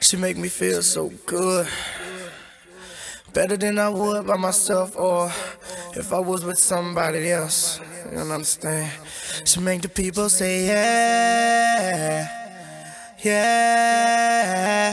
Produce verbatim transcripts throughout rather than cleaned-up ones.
She make me feel so good, better than I would by myself or if I was with somebody else. You don't understand? She make the people say yeah, yeah.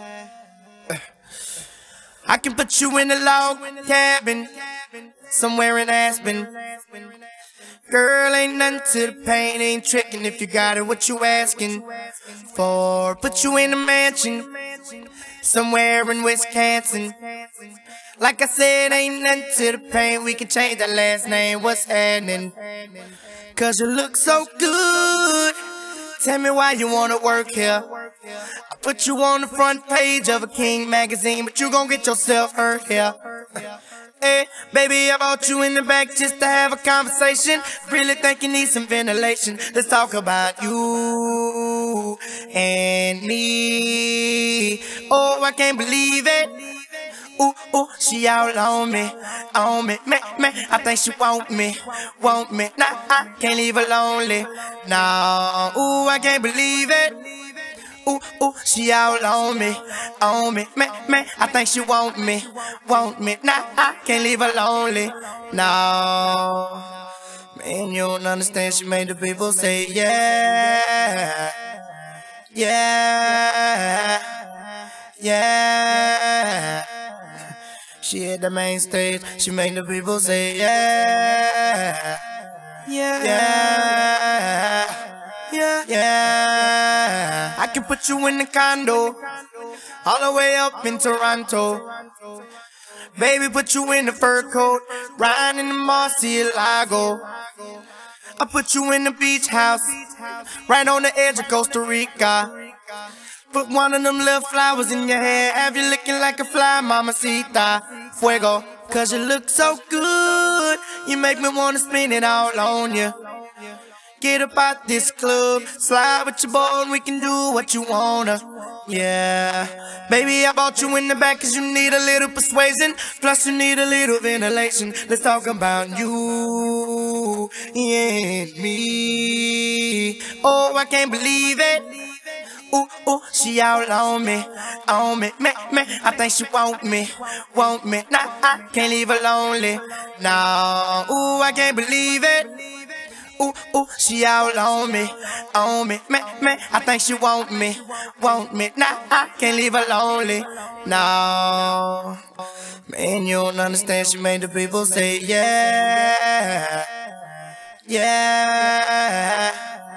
I can put you in a log cabin somewhere in Aspen. Girl, ain't nothing to the pain, ain't tricking if you got it, what you asking for? Put you in a mansion somewhere in Wisconsin. Like I said, ain't nothing to the pain, we can change that last name, what's happening? Cause you look so good, tell me why you wanna work here. I put you on the front page of a King magazine, but you gon' get yourself hurt here. Hey, baby, I brought you in the back just to have a conversation. Really think you need some ventilation. Let's talk about you and me. Oh, I can't believe it. Ooh, ooh, she all on me, on me, me, me. I think she want me, want me. Nah, I can't leave her lonely. Nah, ooh, I can't believe it. Ooh, ooh, she all on me, on me, me, me. I think she want me, want me. Nah, I can't leave her lonely. No, man, you don't understand. She made the people say yeah, yeah, yeah. She hit the main stage. She made the people say yeah, yeah, yeah, yeah, yeah. I can put you in the condo, all the way up in Toronto. Baby, put you in the fur coat, riding in the Murcielago. I put you in the beach house, right on the edge of Costa Rica. Put one of them little flowers in your hair, have you looking like a fly, mamacita. Fuego, cause you look so good, you make me wanna spin it all on you. Get up out this club, slide with your boy and we can do what you wanna. Yeah, baby, I brought you in the back cause you need a little persuasion, plus you need a little ventilation. Let's talk about you and me. Oh, I can't believe it. Ooh, ooh, she all on me, on me, me, me. I think she want me, want me. Nah, I can't leave her lonely. Nah, ooh, I can't believe it. Ooh, ooh, she all on me, on me, me, me. I think she want me, want me. Nah, I can't leave her lonely. No, man, you don't understand. She made the people say yeah, yeah,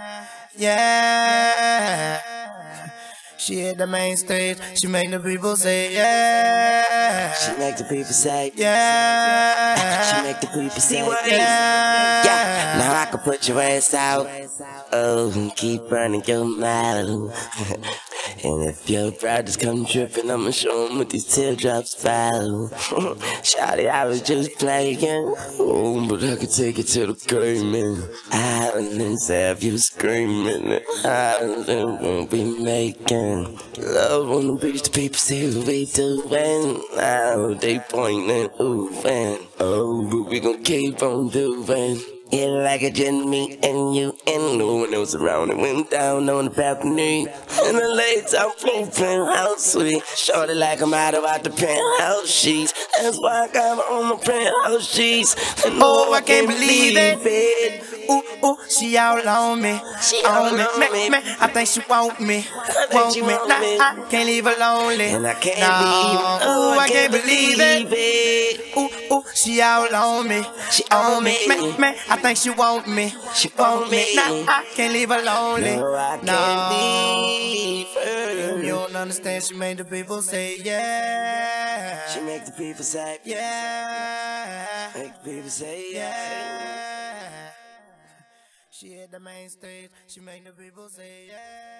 yeah. She hit the main stage, she make the people say yeah. She make the people say yeah. She make the people say yeah. Yeah, now I can put your ass out. Oh, and keep running your mouth. And if your brothers come tripping, I'ma show them what these teardrops fall. Shawty, I was just playing. Oh, but I could take it to the grave, man. I didn't have you screaming. I won't be making love on the beach. The people say what we doing. Now they pointing, ooh, man. Oh, but we gon' keep on doing. Yeah, like a just me and you and no one else around. It went down on the balcony in the late time floor house suite. Shorty like I'm out about the penthouse sheets. That's why I got her on the penthouse sheets. And oh, I can't believe it. it. Ooh, ooh, she all on me, she on me, on me, me. me. I think she want me, I want she me. Want nah, me. I can't leave her lonely. And I can't no. believe it. Ooh, I, I can't, can't believe, believe it. it. Ooh, ooh, she all on me, she on on me, me. me, me. I think she want me, she want me. Nah, I can't leave her lonely. No, I no. can't leave her. You don't understand. She made the people say yeah. She make the people say yeah. Make the people say yeah. yeah. She hit the main stage, she make the people say yeah.